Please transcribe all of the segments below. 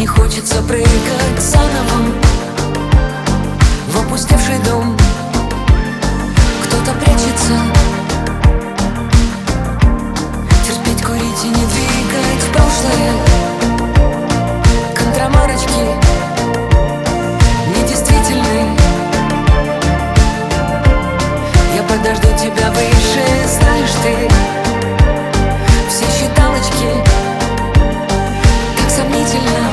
Не хочется прыгать заново в опустевший дом. Кто-то прячется. Терпеть, курить и не двигать в прошлое. Контрамарочки недействительны. Я подожду тебя выше, знаешь ты. Все считалочки так сомнительно.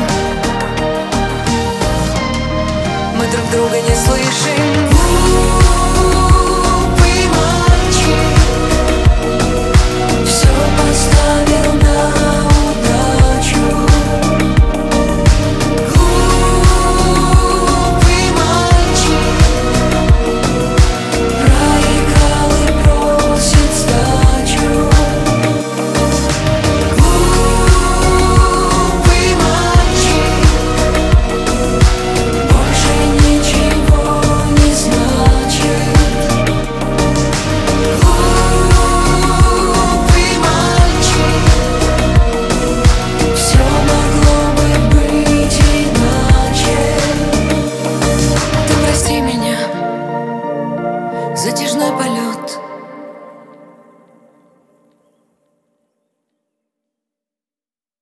Мы друг друга не слышим. Глупый мальчик все поставил на удачу. Глупый мальчик проиграл и просит сдачу. Глупый мальчик больше ничего не значит. Глупый мальчик, все могло бы быть иначе. Ты прости меня, затяжной полет.